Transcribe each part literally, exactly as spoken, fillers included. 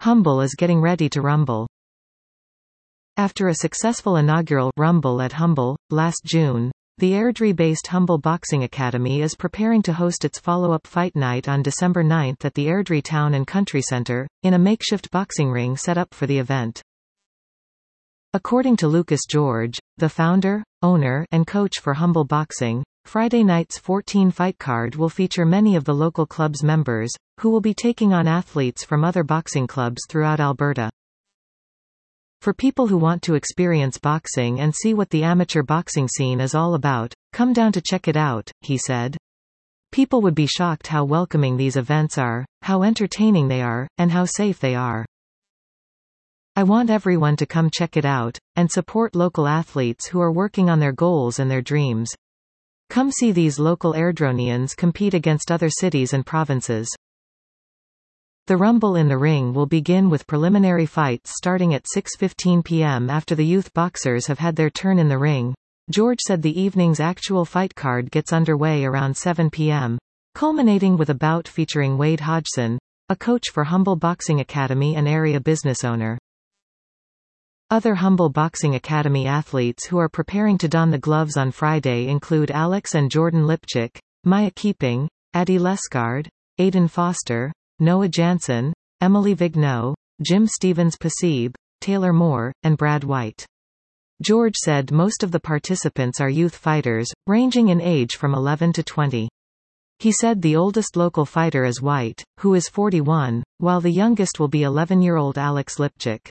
Humble is getting ready to rumble. After a successful inaugural Rumble at Humble, last June, the Airdrie-based Humble Boxing Academy is preparing to host its follow-up fight night on December ninth at the Airdrie Town and Country Centre, in a makeshift boxing ring set up for the event. According to Lucas George, the founder, owner, and coach for Humble Boxing, Friday night's fourteen-fight card will feature many of the local club's members, who will be taking on athletes from other boxing clubs throughout Alberta. For people who want to experience boxing and see what the amateur boxing scene is all about, come down to check it out, he said. People would be shocked how welcoming these events are, how entertaining they are, and how safe they are. I want everyone to come check it out, and support local athletes who are working on their goals and their dreams. Come see these local Airdronians compete against other cities and provinces. The Rumble in the Ring will begin with preliminary fights starting at six fifteen p m after the youth boxers have had their turn in the ring. George said the evening's actual fight card gets underway around seven p m, culminating with a bout featuring Wade Hodgson, a coach for Humble Boxing Academy and area business owner. Other Humble Boxing Academy athletes who are preparing to don the gloves on Friday include Alex and Jordan Lipchik, Maya Keeping, Addie Lescard, Aidan Foster, Noah Jansen, Emily Vigneault, Jim Stevens-Pasib, Taylor Moore, and Brad White. George said most of the participants are youth fighters, ranging in age from eleven to twenty. He said the oldest local fighter is White, who is forty-one, while the youngest will be eleven-year-old Alex Lipchik.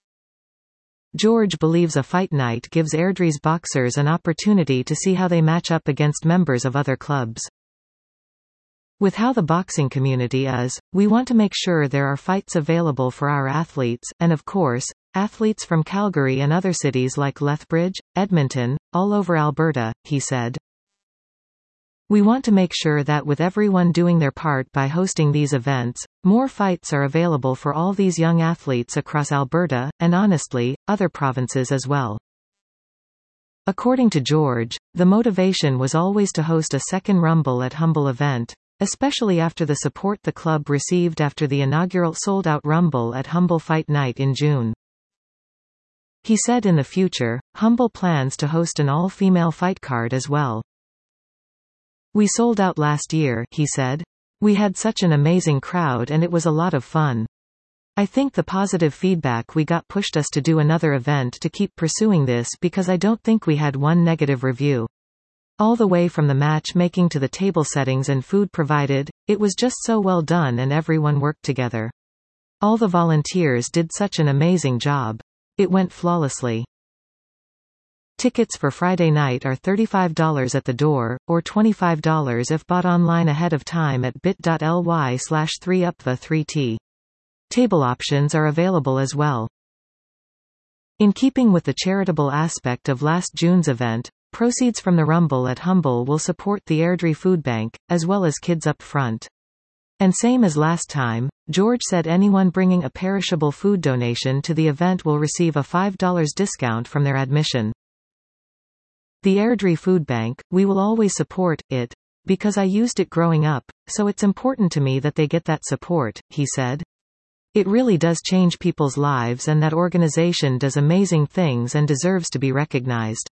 George believes a fight night gives Airdrie's boxers an opportunity to see how they match up against members of other clubs. With how the boxing community is, we want to make sure there are fights available for our athletes, and of course, athletes from Calgary and other cities like Lethbridge, Edmonton, all over Alberta, he said. We want to make sure that with everyone doing their part by hosting these events, more fights are available for all these young athletes across Alberta, and honestly, other provinces as well. According to George, the motivation was always to host a second Rumble at Humble event, especially after the support the club received after the inaugural sold-out Rumble at Humble Fight Night in June. He said in the future, Humble plans to host an all-female fight card as well. We sold out last year, he said. We had such an amazing crowd and it was a lot of fun. I think the positive feedback we got pushed us to do another event to keep pursuing this because I don't think we had one negative review. All the way from the matchmaking to the table settings and food provided, it was just so well done and everyone worked together. All the volunteers did such an amazing job. It went flawlessly. Tickets for Friday night are thirty-five dollars at the door, or twenty-five dollars if bought online ahead of time at bit.ly slash 3upthe 3t. Table options are available as well. In keeping with the charitable aspect of last June's event, proceeds from the Rumble at Humble will support the Airdrie Food Bank, as well as Kids Up Front. And same as last time, George said anyone bringing a perishable food donation to the event will receive a five dollars discount from their admission. The Airdrie Food Bank, we will always support it, because I used it growing up, so it's important to me that they get that support, he said. It really does change people's lives and that organization does amazing things and deserves to be recognized.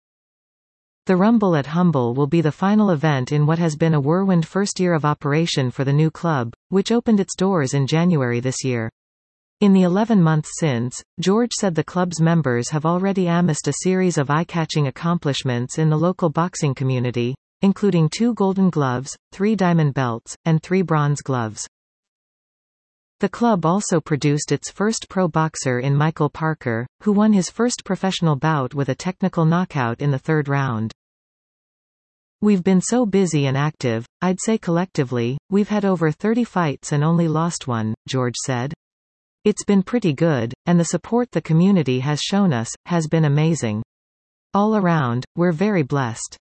The Rumble at Humble will be the final event in what has been a whirlwind first year of operation for the new club, which opened its doors in January this year. In the eleven months since, George said the club's members have already amassed a series of eye-catching accomplishments in the local boxing community, including two golden gloves, three diamond belts, and three bronze gloves. The club also produced its first pro boxer in Michael Parker, who won his first professional bout with a technical knockout in the third round. We've been so busy and active, I'd say collectively, we've had over thirty fights and only lost one, George said. It's been pretty good, and the support the community has shown us, has been amazing. All around, we're very blessed.